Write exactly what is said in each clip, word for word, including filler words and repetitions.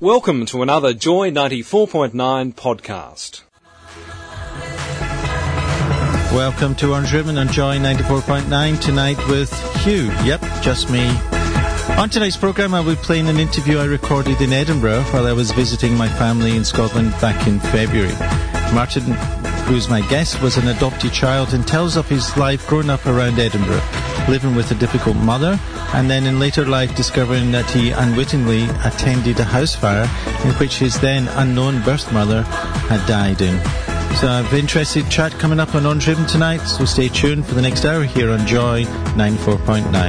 Welcome to another Joy ninety-four point nine podcast. Welcome to Orange Ribbon on Joy ninety-four point nine tonight with Hugh. Yep, just me. On tonight's programme, I'll be playing an interview I recorded in Edinburgh while I was visiting my family in Scotland back in February. Martin, who's my guest, was an adopted child and tells of his life growing up around Edinburgh, living with a difficult mother, and then in later life discovering that he unwittingly attended a house fire in which his then unknown birth mother had died in. So I have an interesting chat coming up on Orange Ribbon tonight, so stay tuned for the next hour here on Joy ninety-four point nine.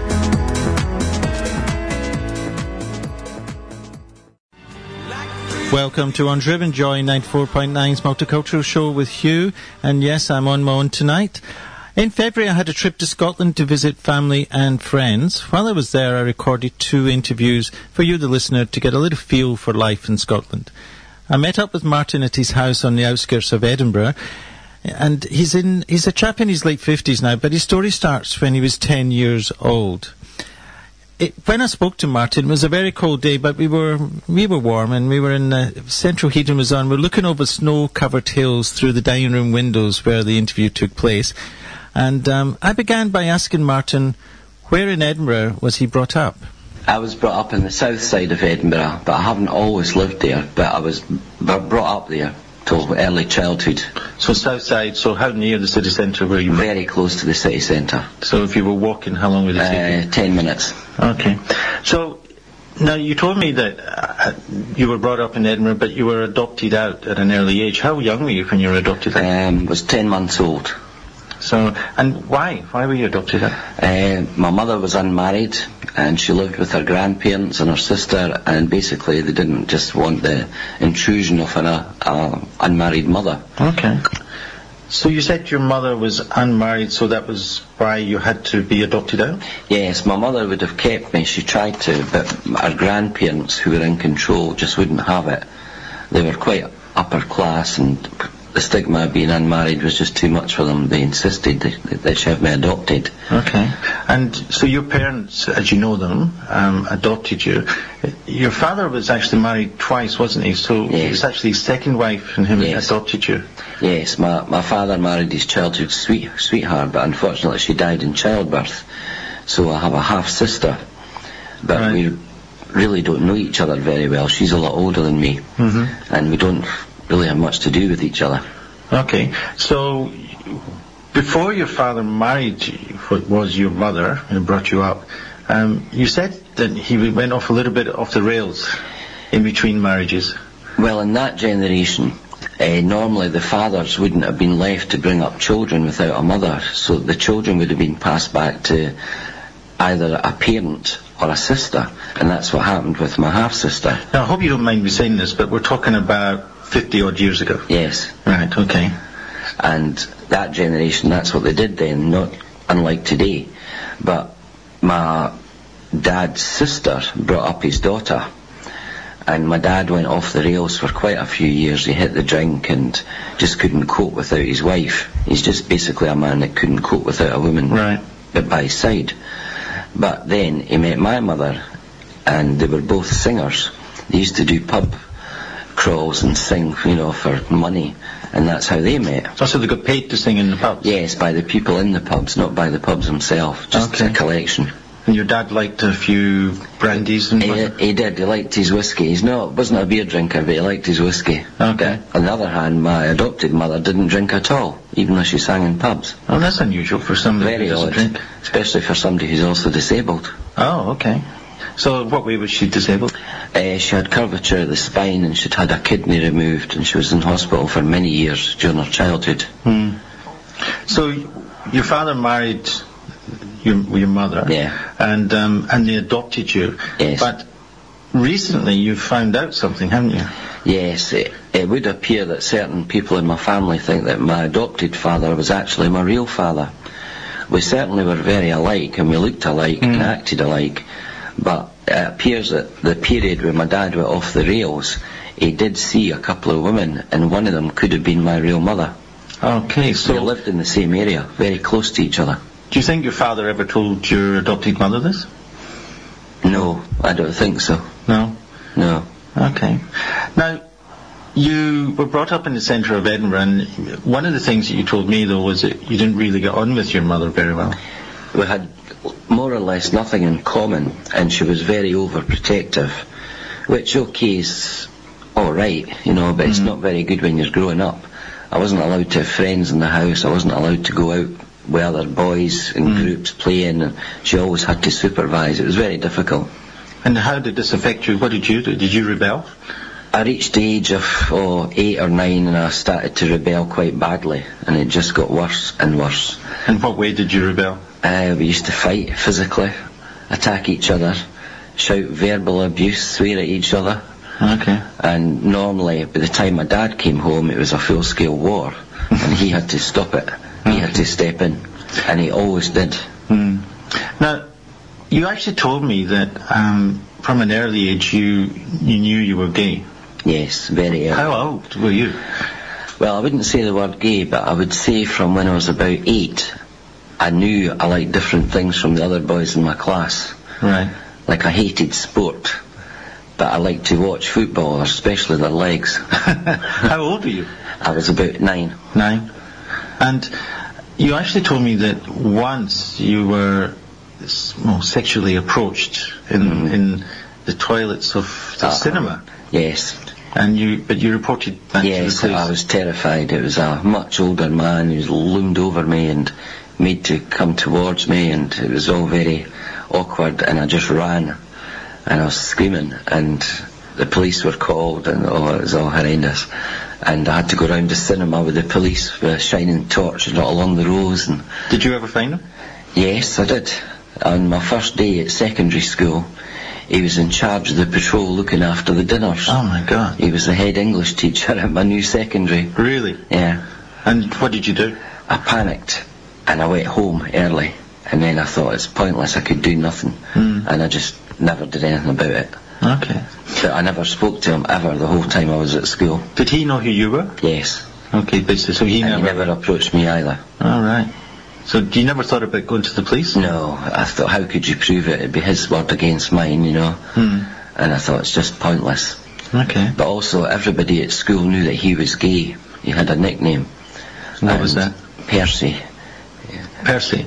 Welcome to Orange Ribbon, Joy ninety-four point nine's multicultural show with Hugh, and yes, I'm on my own tonight. In February, I had a trip to Scotland to visit family and friends. While I was there, I recorded two interviews for you, the listener, to get a little feel for life in Scotland. I met up with Martin at his house on the outskirts of Edinburgh, and he's in he's a chap in his late fifties now, but his story starts when he was ten years old. It, when I spoke to Martin, it was a very cold day, but we were we were warm, and we were in uh, central heating was on. We're looking over snow-covered hills through the dining room windows where the interview took place. And um, I began by asking Martin, where in Edinburgh was he brought up? I was brought up in the south side of Edinburgh, but I haven't always lived there, but I was b- brought up there till early childhood. So south side, so how near the city centre were you? Very close to the city centre. So if you were walking, how long would it take? Uh, ten minutes. Okay. So, now you told me that uh, you were brought up in Edinburgh, but you were adopted out at an early age. How young were you when you were adopted out? I um, was ten months old. So, and why? Why were you adopted out? Uh, my mother was unmarried, and she lived with her grandparents and her sister, and basically they didn't just want the intrusion of an uh, uh, unmarried mother. Okay. So you said your mother was unmarried, so that was why you had to be adopted out? Yes, my mother would have kept me. She tried to, but her grandparents, who were in control, just wouldn't have it. They were quite upper class, and the stigma of being unmarried was just too much for them. They insisted that they should have me adopted. Okay. And so your parents, as you know them, um, adopted you. Your father was actually married twice, wasn't he? So yes. It was actually his second wife and him yes. adopted you. Yes, my, my father married his childhood sweet, sweetheart, but unfortunately she died in childbirth. So I have a half-sister. But right. we really don't know each other very well. She's a lot older than me. Mm-hmm. And we don't really have much to do with each other. Okay, so before your father married you, what was your mother who brought you up, um, you said that he went off a little bit off the rails in between marriages. Well, in that generation, uh, normally the fathers wouldn't have been left to bring up children without a mother, so the children would have been passed back to either a parent or a sister, and that's what happened with my half-sister. Now, I hope you don't mind me saying this, but we're talking about fifty odd years ago. Yes. Right, okay. And that generation, that's what they did then, not unlike today. But my dad's sister brought up his daughter, and my dad went off the rails for quite a few years. He hit the drink and just couldn't cope without his wife. He's just basically a man that couldn't cope without a woman right. by his side. But then he met my mother, and they were both singers. They used to do pub crawls and sing, you know, for money, and that's how they met. So they got paid to sing in the pubs? Yes, by the people in the pubs, not by the pubs themselves, just okay. a collection. And your dad liked a few brandies and... He, he did, he liked his whiskey. He's not, wasn't a beer drinker, but he liked his whiskey. Okay. But on the other hand, my adopted mother didn't drink at all, even though she sang in pubs. Oh, that's unusual for somebody Very who doesn't odd, drink. Especially for somebody who's also disabled. Oh, okay. So what way was she disabled? Uh, she had curvature of the spine, and she'd had a kidney removed, and she was in hospital for many years during her childhood. Hmm. So your father married your your mother, yeah, and um, and they adopted you. Yes. But recently you've found out something, haven't you? Yes, it, it would appear that certain people in my family think that my adopted father was actually my real father. We certainly were very alike, and we looked alike mm. and acted alike. But it appears that the period when my dad went off the rails, he did see a couple of women, and one of them could have been my real mother. Okay, so... They lived in the same area, very close to each other. Do you think your father ever told your adopted mother this? No, I don't think so. No? No. Okay. Now, you were brought up in the centre of Edinburgh, and one of the things that you told me, though, was that you didn't really get on with your mother very well. We had more or less nothing in common, and she was very overprotective, which, okay, is alright, you know, but mm. it's not very good when you're growing up. I wasn't allowed to have friends in the house, I wasn't allowed to go out with other boys in mm. groups playing, and she always had to supervise. It was very difficult. And how did this affect you? What did you do? Did you rebel? I reached the age of oh, eight or nine, and I started to rebel quite badly, and it just got worse and worse. In what way did you rebel? Uh, we used to fight physically, attack each other, shout verbal abuse, swear at each other. Okay. And normally, by the time my dad came home, it was a full-scale war, and he had to stop it. He okay. had to step in, and he always did. Mm. Now, you actually told me that um, from an early age you you knew you were gay. Yes, very early. How old were you? Well, I wouldn't say the word gay, but I would say from when I was about eight, I knew I liked different things from the other boys in my class. Right. Like I hated sport, but I liked to watch football, especially their legs. How old were you? I was about nine. Nine. And you actually told me that once you were well, sexually approached in mm. in the toilets of the uh, cinema. Yes. And you, but you reported that yes, to the police. I was terrified. It was a much older man who loomed over me and made to come towards me, and it was all very awkward, and I just ran, and I was screaming, and the police were called, and oh, it was all horrendous. And I had to go round the cinema with the police with a shining torch and all along the rows. And did you ever find him? Yes, I did. On my first day at secondary school, he was in charge of the patrol looking after the dinners. Oh my God. He was the head English teacher at my new secondary. Really? Yeah. And what did you do? I panicked, and I went home early, and then I thought it's pointless, I could do nothing. Mm. And I just never did anything about it. Okay. But I never spoke to him ever the whole time I was at school. Did he know who you were? Yes. Okay, but so he and never... he never approached me either. All right. So you never thought about going to the police? No, I thought, how could you prove it? It'd be his word against mine, you know. Hmm. And I thought, it's just pointless. Okay. But also, everybody at school knew that he was gay. He had a nickname. What was that? Percy. Yeah. Percy?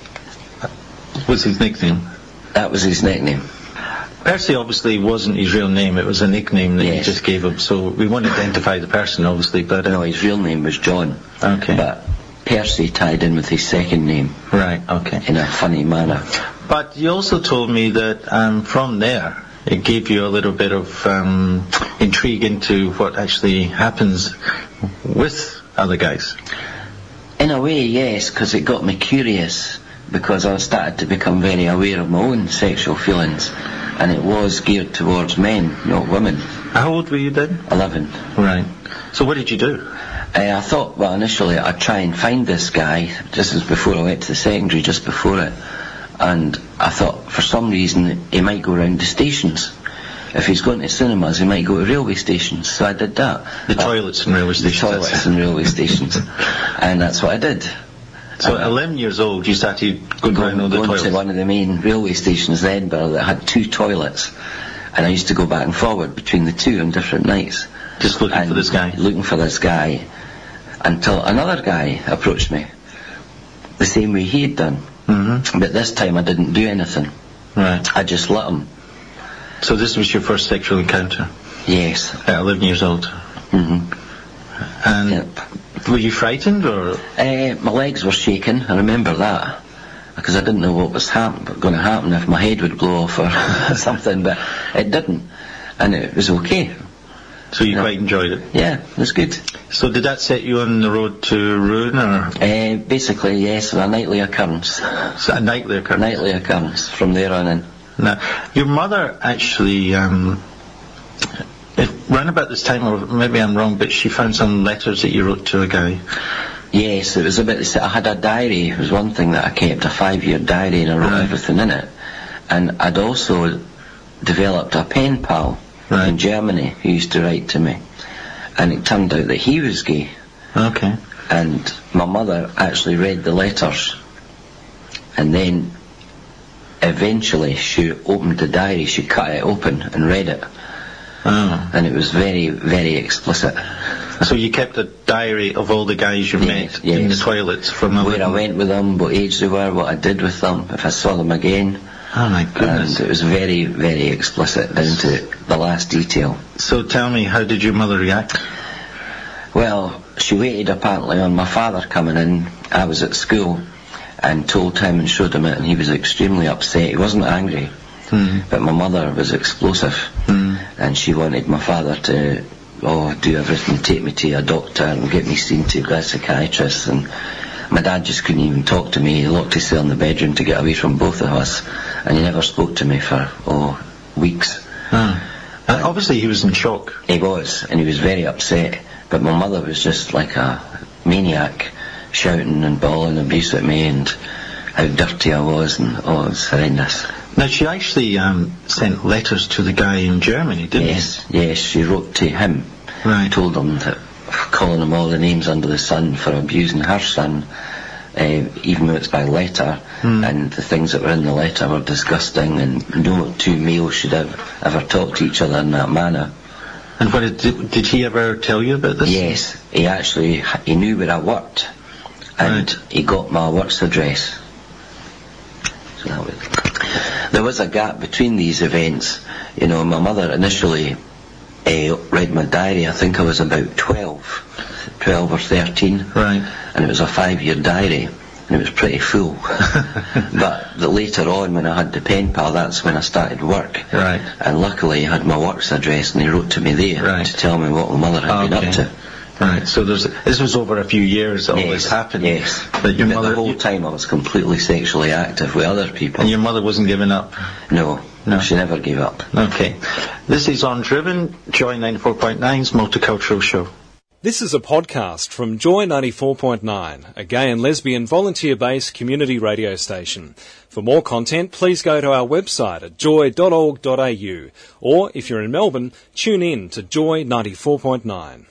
What's his nickname? That was his nickname. Percy obviously wasn't his real name, it was a nickname that yes. you just gave him, so we won't identify the person obviously, but... Uh, no, his real name was John. Okay. But Percy tied in with his second name. Right, okay. In a funny manner. But you also told me that um, from there, it gave you a little bit of um, intrigue into what actually happens with other guys. In a way, yes, because it got me curious, because I started to become very aware of my own sexual feelings. And it was geared towards men, not women. How old were you then? Eleven. Right. So what did you do? Uh, I thought, well, initially I'd try and find this guy. This was before I went to the secondary, just before it. And I thought, for some reason, he might go around the stations. If he's going to cinemas, he might go to railway stations. So I did that. The uh, toilets in railway stations. The toilets in railway stations. And that's what I did. So at eleven years old, you started going around all the going toilets? to one of the main railway stations in Edinburgh that had two toilets, and I used to go back and forward between the two on different nights. Just looking and for this guy? Looking for this guy, until another guy approached me, the same way he had done. Mm-hmm. But this time I didn't do anything. Right. I just let him. So this was your first sexual encounter? Yes. At eleven years old? Mm-hmm. And... Yep. Were you frightened, or...? Uh, my legs were shaking, I remember that. Because I didn't know what was happen- going to happen, if my head would blow off or something, but it didn't. And it was okay. So you, you know? Quite enjoyed it? Yeah, it was good. So did that set you on the road to ruin, or...? Uh, basically, yes, a nightly occurrence. So a nightly occurrence? Nightly occurrence, from there on in. Now, your mother actually... Um, It ran about this time, or maybe I'm wrong, but she found some letters that you wrote to a guy. Yes, it was a bit... I had a diary. It was one thing that I kept, a five-year diary, and I wrote right. everything in it. And I'd also developed a pen pal right. in Germany who used to write to me. And it turned out that he was gay. Okay. And my mother actually read the letters. And then, eventually, she opened the diary, she cut it open and read it. Oh. And it was very, very explicit. So you kept a diary of all the guys you Yes, met yes. in the toilets from Where I went with them, what age they were, what I did with them, if I saw them again. Oh my goodness. And it was very, very explicit, down to the last detail. So tell me, how did your mother react? Well, she waited apparently on my father coming in. I was at school and told him and showed him it, and he was extremely upset. He wasn't angry, Mm. but my mother was explosive, Mm. and she wanted my father to, oh, do everything, take me to a doctor and get me seen to a psychiatrist. And my dad just couldn't even talk to me. He locked himself in the bedroom to get away from both of us, and he never spoke to me for, oh, weeks. Ah. And obviously he was in shock. He was, and he was very upset. But my mother was just like a maniac, shouting and bawling abuse at me and how dirty I was, and oh, it was horrendous. Now, she actually um, sent letters to the guy in Germany, didn't Yes, yes, she wrote to him. she? Right. Told him that, calling him all the names under the sun for abusing her son, uh, even though it's by letter, Mm. and the things that were in the letter were disgusting, and no two males should have ever talked to each other in that manner. And what did, did he ever tell you about this? Yes, he actually, he knew where I worked, and Right. he got my works address. So that was, there was a gap between these events. You know, my mother initially uh, read my diary. I think I was about twelve, twelve or thirteen, Right. and it was a five-year diary, and it was pretty full. But the, later on, when I had the pen pal, that's when I started work. Right. And luckily, he had my works address, and he wrote to me there Right. to tell me what my mother had been Okay. up to. Right. So there's this was over a few years that all this happened. Yes. But your But mother, the whole time I was completely sexually active with other people. and your mother wasn't giving up. No, No. she never gave up. Okay. This is On Driven, Joy ninety-four point nine's Multicultural Show. This is a podcast from Joy ninety-four point nine, a gay and lesbian volunteer-based community radio station. For more content, please go to our website at joy dot org dot a u, or if you're in Melbourne, tune in to Joy ninety-four point nine.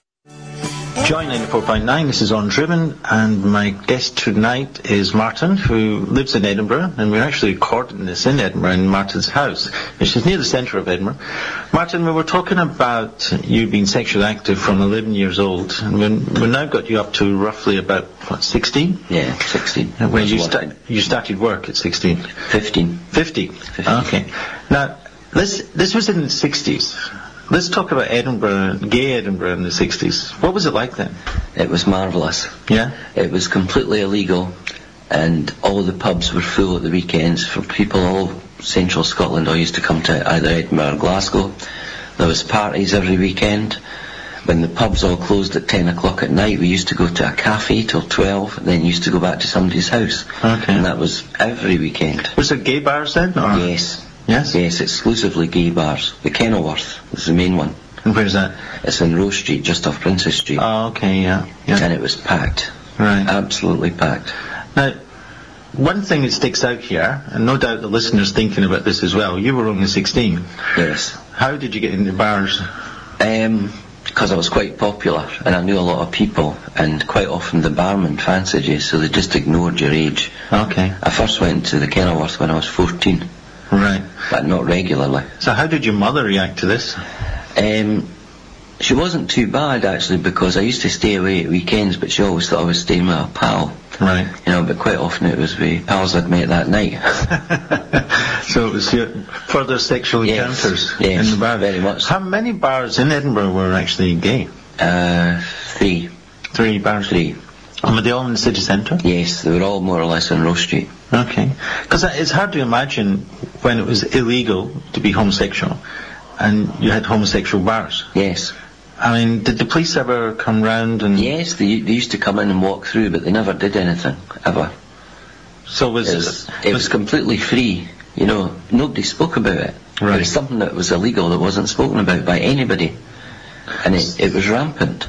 Joy ninety-four point nine, this is On Driven, and my guest tonight is Martin, who lives in Edinburgh, and we're actually recording this in Edinburgh, in Martin's house, which is near the centre of Edinburgh. Martin, we were talking about you being sexually active from eleven years old, and we've we now got you up to roughly about, what, sixteen? Yeah, sixteen. When you, Was sta- working. you started work at sixteen? Fifteen. fifty? Okay. Now, this, this was in the sixties. Let's talk about Edinburgh, gay Edinburgh in the sixties. What was it like then? It was marvellous. Yeah? It was completely illegal, and all the pubs were full at the weekends for people all central Scotland. I used to come to either Edinburgh or Glasgow. There was parties every weekend. When the pubs all closed at ten o'clock at night, we used to go to a cafe till twelve, and then used to go back to somebody's house. Okay. And that was every weekend. Was there gay bars then? Or? Yes. Yes? Yes, exclusively gay bars. The Kenilworth is the main one. And where's that? It's in Rose Street, just off Princess Street. Oh, okay, yeah. yeah. And it was packed. Right. Absolutely packed. Now, one thing that sticks out here, and no doubt the listeners thinking about this as well, you were only sixteen. Yes. How did you get into bars? Um, because I was quite popular, and I knew a lot of people, and quite often the barman fancied you, so they just ignored your age. Okay. I first went to the Kenilworth when I was fourteen, Right. but not regularly. So how did your mother react to this? Um, she wasn't too bad, actually, because I used to stay away at weekends, but she always thought I was staying with a pal. Right. You know, but quite often it was with pals I'd met that night. So it was your further sexual Yes, encounters yes, in the bar. very much. How many bars in Edinburgh were actually gay? Uh, three. Three bars. Three. And were they all in the city centre? Yes, they were all more or less on Rose Street. Okay. Because it's hard to imagine when it was illegal to be homosexual and you had homosexual bars. Yes. I mean, did the police ever come round and... Yes, they, they used to come in and walk through, but they never did anything, ever. So was It was, it was completely free, you know, nobody spoke about it. Right. It was something that was illegal that wasn't spoken about by anybody. And it, it was rampant.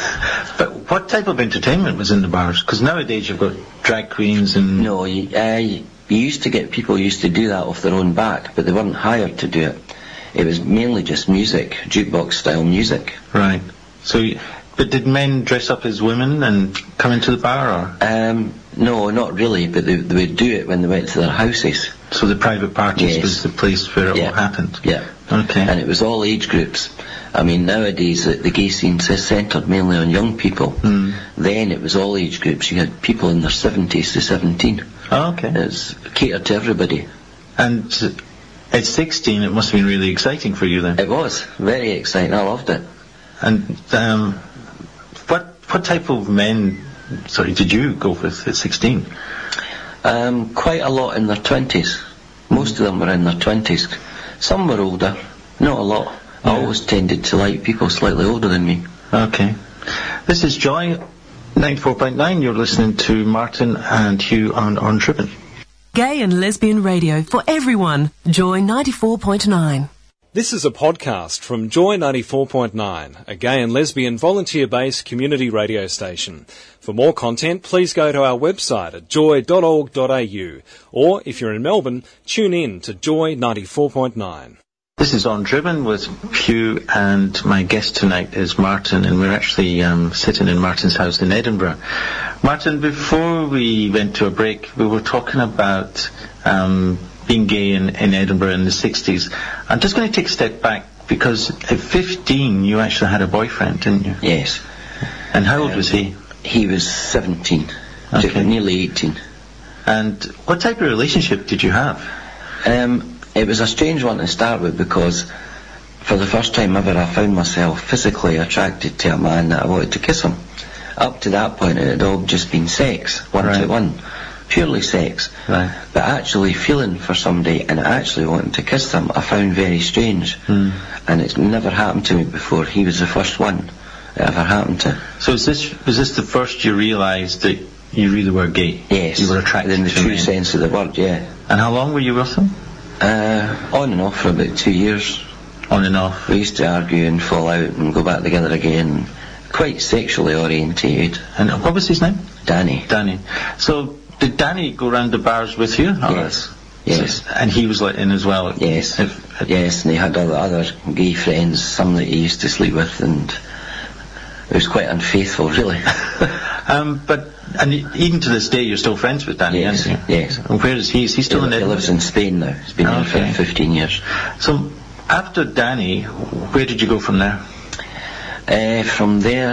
But what type of entertainment was in the bars? Because nowadays you've got drag queens and... No, you, uh, you used to get people who used to do that off their own back, but they weren't hired to do it. It was mainly just music, jukebox style music. Right. So, you- but did men dress up as women and come into the bar, or...? Um, no, not really, but they, they would do it when they went to their houses. So the private parties Yes. was the place where it Yeah. all happened? Yeah. Okay. And it was all age groups. I mean, nowadays the, the gay scene is centred mainly on young people. Mm. Then it was all age groups. You had people in their seventies to seventeen. Oh, okay. It's catered to everybody. And at sixteen, it must have been really exciting for you then. It was very exciting. I loved it. And um, what what type of men, sorry, did you go with at sixteen? Um, quite a lot in their twenties. Most of them were in their twenties. Some were older, not a lot. I Yeah. always tended to like people slightly older than me. Okay. This is Joy, ninety-four point nine. You're listening to Martin and Hugh on On Driven. Gay and lesbian radio for everyone. Joy ninety-four point nine. This is a podcast from Joy ninety-four point nine, a gay and lesbian volunteer-based community radio station. For more content, please go to our website at joy dot org dot a u, or if you're in Melbourne, tune in to Joy ninety-four point nine. This is On Driven with Hugh, and my guest tonight is Martin, and we're actually um, sitting in Martin's house in Edinburgh. Martin, before we went to a break, we were talking about um, being gay in, in Edinburgh in the sixties. I'm just going to take a step back, because at fifteen you actually had a boyfriend, didn't you? Yes. And how old Um, was he? He was seventeen, Okay. nearly eighteen. And what type of relationship did you have? Um, it was a strange one to start with, because for the first time ever I found myself physically attracted to a man that I wanted to kiss him. Up to that point it had all just been sex, one Right. to one. Purely sex. Right. But actually feeling for somebody and actually wanting to kiss them I found very strange. Hmm. And it's never happened to me before. He was the first one it ever happened to. So is this, was this the first you realised that you really were gay? Yes. You were attracted in the to true men. sense of the word, yeah. And how long were you with him? Uh, on and off for about two years. On and off. We used to argue and fall out and go back together again. Quite sexually orientated. And what was his name? Danny. Danny. So did Danny go round the bars with you? Or- Yes. Yes. So- and he was let in as well? Yes. If- if- Yes, and he had other, other gay friends, some that he used to sleep with, and it was quite unfaithful, really. Um, but and e- even to this day, you're still friends with Danny, Yes, aren't you? yes. And where is he? Is he still he, in he Edinburgh? lives in Spain now. He's been there Okay. for fifteen years. So after Danny, where did you go from there? Uh, from there,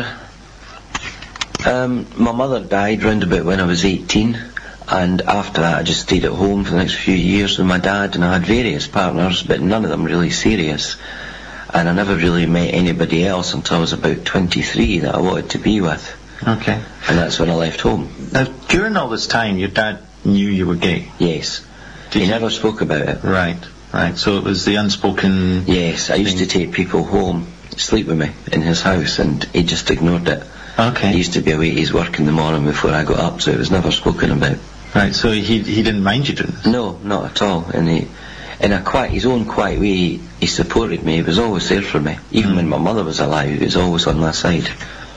um, my mother died round about when I was eighteen, and after that I just stayed at home for the next few years with my dad, and I had various partners, but none of them really serious. And I never really met anybody else until I was about twenty-three that I wanted to be with, Okay. and that's when I left home. Now, during all this time, your dad knew you were gay. Yes. Did he you- never spoke about it. Right. Right. So it was the unspoken. Yes, I used to take people home, sleep with me in his house, and he just ignored it. Okay. He used to be away at his work in the morning before I got up, so it was never spoken about. Right. So he he didn't mind you doing this. No, not at all. And he, in a quiet, his own quiet way, he, he supported me. He was always there for me. Even Mm. when my mother was alive, he was always on my side.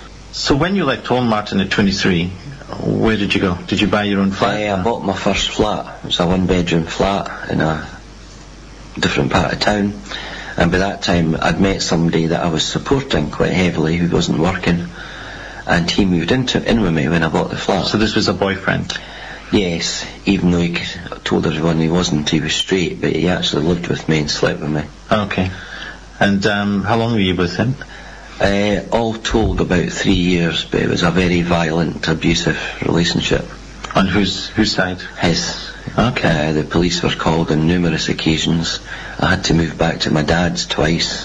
So when you left home, Martin, at twenty-three, where did you go? Did you buy your own flat? I, I bought my first flat. It was a one-bedroom flat in a different part of town. And by that time, I'd met somebody that I was supporting quite heavily who wasn't working. And he moved into in with me when I bought the flat. So this was a boyfriend. Yes, even though he c- told everyone he wasn't, he was straight, but he actually lived with me and slept with me. Okay. And um, how long were you with him? Uh, all told about three years, but it was a very violent, abusive relationship. On whose whose side? His. Okay. Uh, the police were called on numerous occasions. I had to move back to my dad's twice.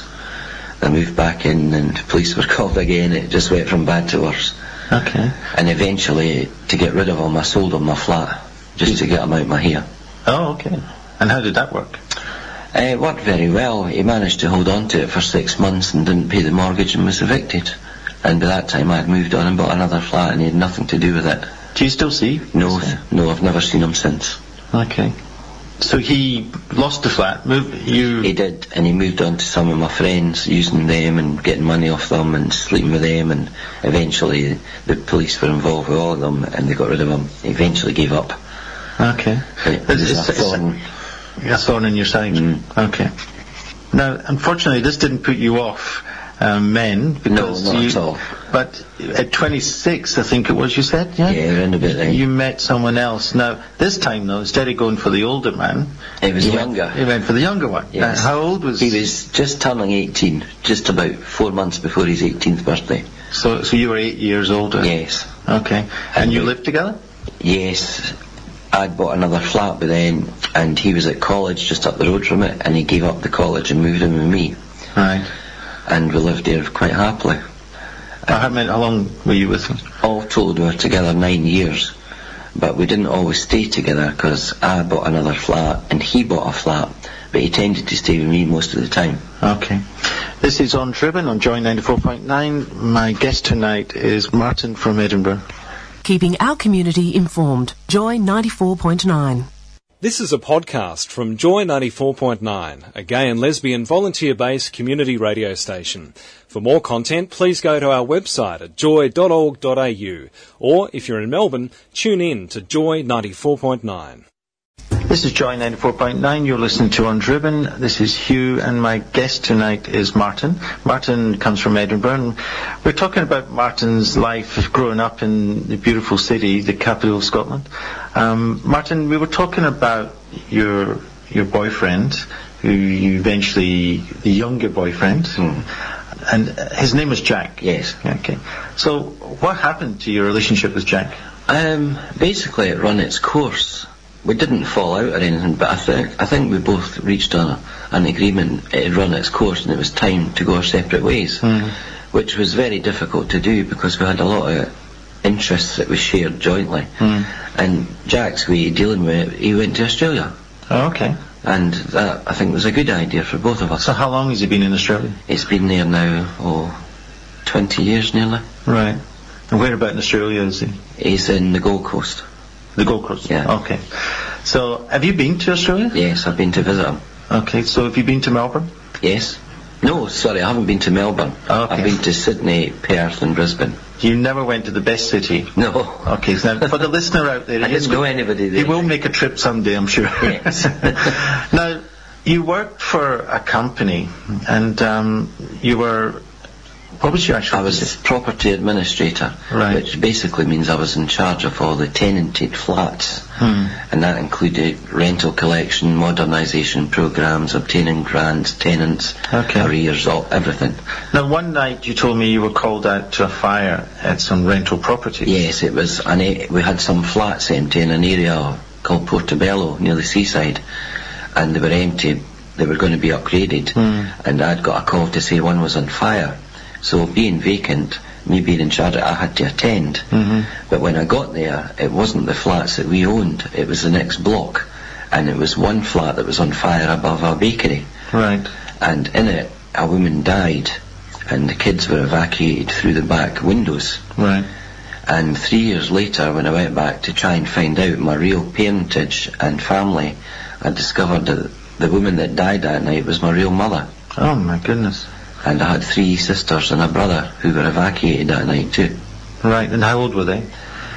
I moved back in and the police were called again. It just went from bad to worse. Okay. And eventually, to get rid of him, I sold him my flat, just to get him out my hair. Oh, okay. And how did that work? Uh, it worked very well. He managed to hold on to it for six months and didn't pay the mortgage and was evicted. And by that time I had moved on and bought another flat and he had nothing to do with it. Do you still see? No, th- no, I've never seen him since. Okay. So he lost the flat. Move, you. He did, and he moved on to some of my friends, using them and getting money off them and sleeping with them, and eventually the police were involved with all of them and they got rid of him. He eventually gave up. Okay. It was It's- a it's- thorn. A thorn in your side. Mm. Okay. Now, unfortunately, this didn't put you off uh, men. No, not you, at all. But at twenty-six, I think it was, you said, yeah? Yeah, around about then. You met someone else. Now, this time, though, instead of going for the older man... It was you younger. Went, you went for the younger one. Yes. Uh, how old was... He was just turning eighteen, just about four months before his eighteenth birthday. So so you were eight years older? Yes. Okay. And, and you we, lived together? Yes. I'd bought another flat by then, and he was at college just up the road from it, and he gave up the college and moved in with me. Right. And we lived there quite happily. Uh, how, many, how long were you with him? All told, we were together nine years. But we didn't always stay together, because I bought another flat, and he bought a flat, but he tended to stay with me most of the time. Okay. This is On Driven on Joy ninety-four point nine. My guest tonight is Martin from Edinburgh. Keeping our community informed. Joy ninety-four point nine. This is a podcast from Joy ninety-four point nine, a gay and lesbian volunteer-based community radio station. For more content, please go to our website at joy dot org dot a u, or if you're in Melbourne, tune in to Joy ninety-four point nine. This is Joy ninety-four point nine. You're listening to Undriven. This is Hugh, and my guest tonight is Martin. Martin comes from Edinburgh, and we're talking about Martin's life growing up in the beautiful city, the capital of Scotland. Um, Martin, we were talking about your your boyfriend, who you eventually, the younger boyfriend, mm. and his name was Jack. Yes. Okay. So, what happened to your relationship with Jack? Um, basically, it ran its course. We didn't fall out or anything, but I think I think we both reached a, an agreement. It had run its course, and it was time to go our separate ways, mm. which was very difficult to do because we had a lot of interests that we shared jointly. Mm. And Jack's way of dealing with it, he went to Australia. Oh, okay. And that, I think, was a good idea for both of us. So how long has he been in Australia? It's been there now, oh, twenty years nearly. Right. And where about in Australia is he? He's in the Gold Coast. The Gold Coast? Yeah. Okay. So, have you been to Australia? Yes, I've been to visit him. Okay, so have you been to Melbourne? Yes. No, sorry, I haven't been to Melbourne. Oh, okay. I've been to Sydney, Perth and Brisbane. You never went to the best city? No. Okay, so now, for the listener out there... I didn't know anybody there. He will make a trip someday, I'm sure. Yes. Now, you worked for a company, and um, you were... What was your actual I was position? property administrator, right. which basically means I was in charge of all the tenanted flats, hmm. and that included rental collection, modernisation programmes, obtaining grants, tenants, okay. arrears, all, everything. Now, one night you told me you were called out to a fire at some rental properties. Yes, it was. An a- we had some flats empty in an area called Portobello near the seaside, and they were empty. They were going to be upgraded, hmm. and I'd got a call to say one was on fire. So being vacant, me being in charge, I had to attend. Mm-hmm. But when I got there, it wasn't the flats that we owned, it was the next block. And it was one flat that was on fire above our bakery. Right. And in it, a woman died, and the kids were evacuated through the back windows. Right. And three years later, when I went back to try and find out my real parentage and family, I discovered that the woman that died that night was my real mother. Oh, my goodness. And I had three sisters and a brother who were evacuated that night too. Right, and how old were they?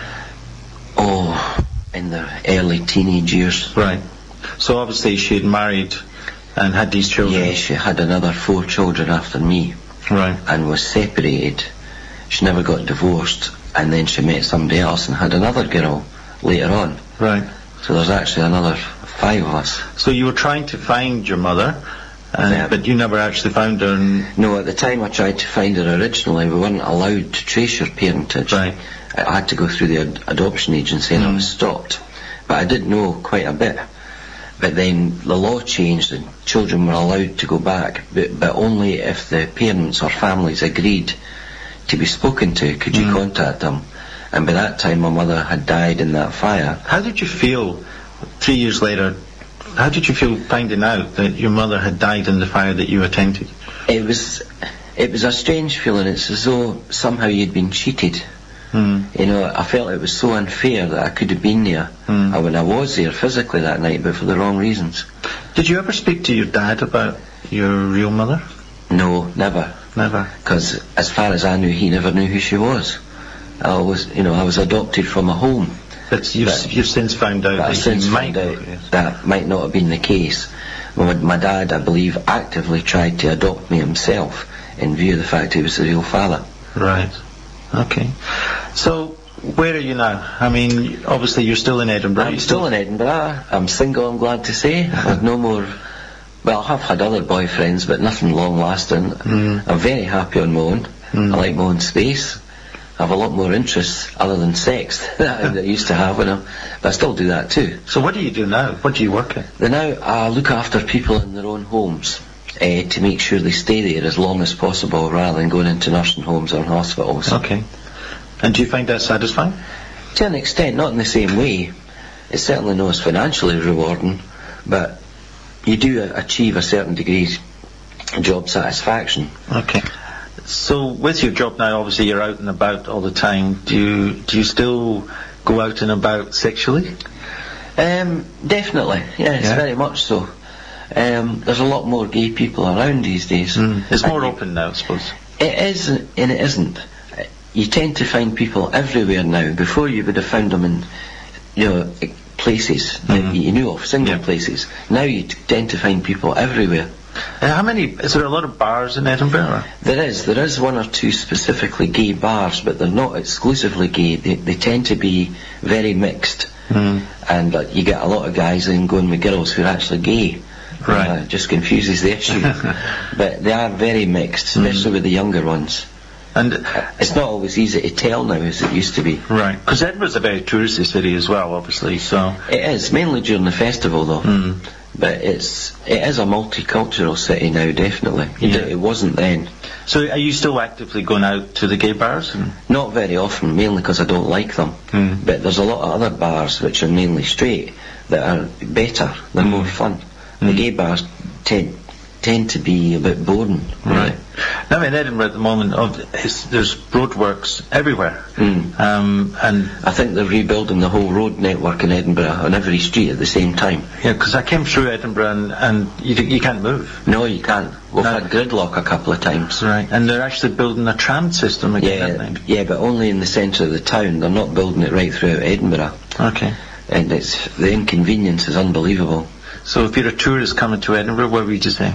Oh, in their early teenage years. Right. So obviously she had married and had these children. Yeah, she had another four children after me. Right. And was separated. She never got divorced, and then she met somebody else and had another girl later on. Right. So there's actually another five of us. So you were trying to find your mother, and, yeah. but you never actually found her. And no, at the time I tried to find her originally, we weren't allowed to trace your parentage. Right. I had to go through the ad- adoption agency, and mm. I was stopped. But I did know quite a bit. But then the law changed, and children were allowed to go back, but, but only if the parents or families agreed to be spoken to could you mm. contact them. And by that time my mother had died in that fire. How did you feel three years later? How did you feel finding out that your mother had died in the fire that you attended? It was it was a strange feeling. It's as though somehow you'd been cheated. Mm. You know, I felt it was so unfair that I could have been there. Mm. And when I was there physically that night, but for the wrong reasons. Did you ever speak to your dad about your real mother? No, never. Never? Because as far as I knew, he never knew who she was. I was, you know, I was adopted from a home. But you've, but, you've since found out that I've since you found might out yes. that might not have been the case. My, my dad, I believe, actively tried to adopt me himself in view of the fact he was the real father. Right. Okay. So, where are you now? I mean, obviously you're still in Edinburgh. I'm still in Edinburgh. I'm single, I'm glad to say. I've no more... Well, I've had other boyfriends, but nothing long-lasting. Mm. I'm very happy on my own. Mm. I like my own space. I have a lot more interests other than sex that I used to have, when I, but I still do that too. So what do you do now? What do you work at? Then now I look after people in their own homes uh, to make sure they stay there as long as possible rather than going into nursing homes or hospitals. Okay. And do you find that satisfying? To an extent, not in the same way. It's certainly not as financially rewarding, but you do uh, achieve a certain degree of job satisfaction. Okay. So with your job now, obviously you're out and about all the time. Do you do you still go out and about sexually? Um, definitely, yes, Yeah. very much so. Um, there's a lot more gay people around these days. Mm. It's more And open now, I suppose. It is and it isn't. You tend to find people everywhere now. Before you would have found them in, you know, places that Mhm. you knew of, single Yeah. places. Now you t- tend to find people everywhere. Uh, how many? Is there a lot of bars in Edinburgh? Or? There is. There is one or two specifically gay bars, but they're not exclusively gay. They, they tend to be very mixed. Mm. And uh, you get a lot of guys in going with girls who are actually gay. Right. Uh, it just confuses the issue. But they are very mixed, especially Mm. with the younger ones. And It's not always easy to tell now as it used to be. right, because Edinburgh's a very touristy city as well, obviously. So. It is, mainly during the festival though. Mm. But it's it is a multicultural city now, definitely. It, Yeah. it wasn't then. So are you still actively going out to the gay bars? And Not very often, mainly because I don't like them. Mm. But there's a lot of other bars which are mainly straight that are better, they're Mm. more fun. The Mm. gay bars tend tend to be a bit boring. Right. Now in Edinburgh at the moment, of, it's, there's roadworks everywhere. Mm. Um, and I think they're rebuilding the whole road network in Edinburgh on every street at the same time. yeah, because I came through Edinburgh and, and you, d- you can't move. No, you can't. We've No. had gridlock a couple of times. Right. And they're actually building a tram system again, Yeah, aren't yeah, but only in the centre of the town. They're not building it right throughout Edinburgh. they? Okay. And it's the inconvenience is unbelievable. So if you're a tourist coming to Edinburgh, what would you say?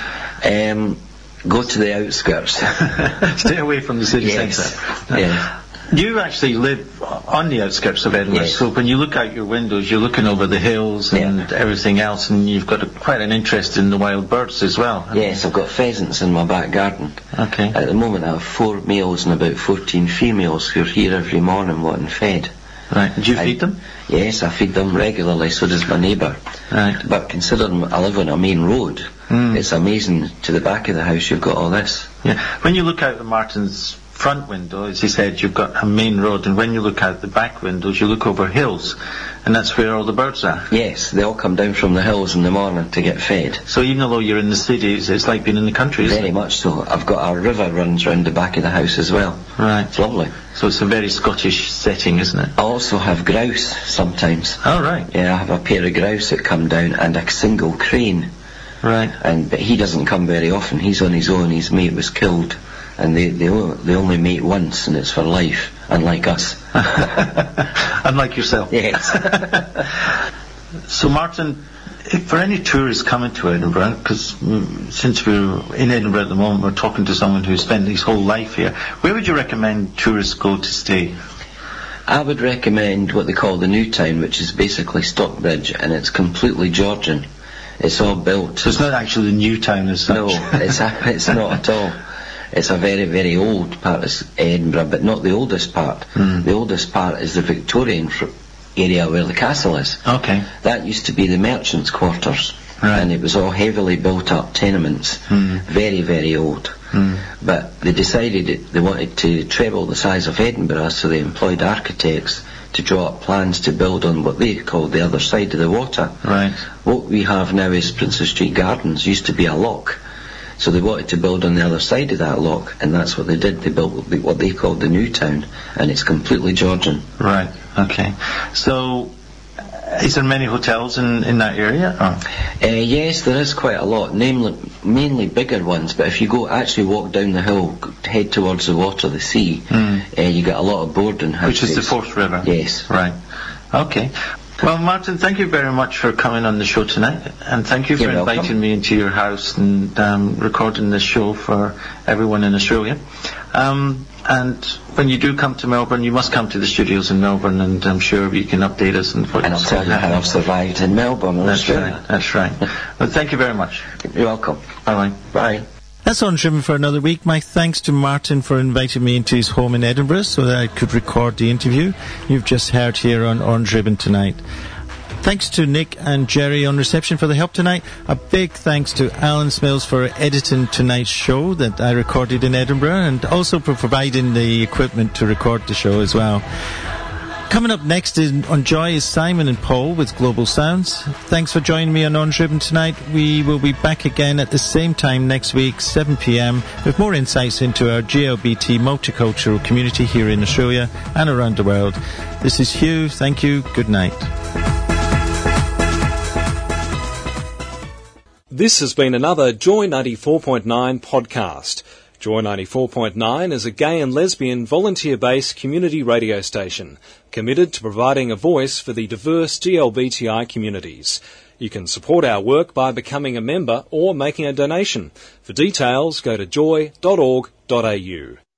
Um, go to the outskirts. Stay away from the city Yes. centre. Yeah. You actually live on the outskirts of Edinburgh, Yes. so when you look out your windows, you're looking over the hills and Yeah. everything else, and you've got a, quite an interest in the wild birds as well. Yes, I've got pheasants in my back garden. Okay. At the moment I have four males and about fourteen females who are here every morning wanting fed. Right. Do you I- feed them? Yes, I feed them regularly, so does my neighbour. Right. But considering I live on a main road, Mm. it's amazing to the back of the house you've got all this. Yeah. When you look out the Martin's front window, as you said, you've got a main road, and when you look out the back windows, you look over hills, and that's where all the birds are. Yes, they all come down from the hills in the morning to get fed. So even though you're in the city, it's, it's like being in the country, isn't Very it? much so. I've got a river runs round the back of the house as well. Right. It's lovely. So it's a very Scottish setting, isn't it? I also have grouse sometimes. Oh, right. Yeah, I have a pair of grouse that come down and a single crane. Right. And but he doesn't come very often. He's on his own. His mate was killed, and they they, o- they only mate once, and it's for life. Unlike us. Unlike yourself. Yes. So, Martin, if for any tourists coming to Edinburgh, because mm, since we're in Edinburgh at the moment, we're talking to someone who's spent his whole life here, where would you recommend tourists go to stay? I would recommend what they call the New Town, which is basically Stockbridge, and it's completely Georgian. It's all built. So it's not actually the new town as such. No, it's a, it's not at all. It's a very, very old part of Edinburgh, but not the oldest part. Mm. The oldest part is the Victorian fr- area where the castle is. Okay. That used to be the merchants' quarters, Right. and it was all heavily built up tenements. Mm. Very, very old. Mm. But they decided that they wanted to treble the size of Edinburgh, so they employed architects to draw up plans to build on what they called the other side of the water. Right. What we have now is Princess Street Gardens, used to be a lock. So they wanted to build on the other side of that lock, and that's what they did. They built what they called the New Town, and it's completely Georgian. Right. Okay. So, uh, is there many hotels in, in that area? Oh. Uh, yes, there is quite a lot, namely, mainly bigger ones, but if you go actually walk down the hill, g- head towards the water, the sea, Mm. uh, you get a lot of boarding houses. Which is the Forth River? Yes. Right. Okay. Well, Martin, thank you very much for coming on the show tonight, and thank you for You're inviting welcome. me into your house and um, recording this show for everyone in Australia. Um, and when you do come to Melbourne, you must come to the studios in Melbourne, and I'm sure you can update us. And, and I'll tell you how I've survived in Melbourne, That's Australia. right, that's right. Well, thank you very much. You're welcome. Bye-bye. Bye. That's Undriven for another week. My thanks to Martin for inviting me into his home in Edinburgh so that I could record the interview you've just heard here on Undriven tonight. Thanks to Nick and Jerry on reception for the help tonight. A big thanks to Alan Smills for editing tonight's show that I recorded in Edinburgh, and also for providing the equipment to record the show as well. Coming up next in, on Joy is Simon and Paul with Global Sounds. Thanks for joining me on Undriven tonight. We will be back again at the same time next week, seven p.m, with more insights into our G L B T multicultural community here in Australia and around the world. This is Hugh. Thank you. Good night. This has been another Joy ninety-four point nine podcast. Joy ninety-four point nine is a gay and lesbian volunteer-based community radio station committed to providing a voice for the diverse G L B T I communities. You can support our work by becoming a member or making a donation. For details, go to joy dot org dot a u.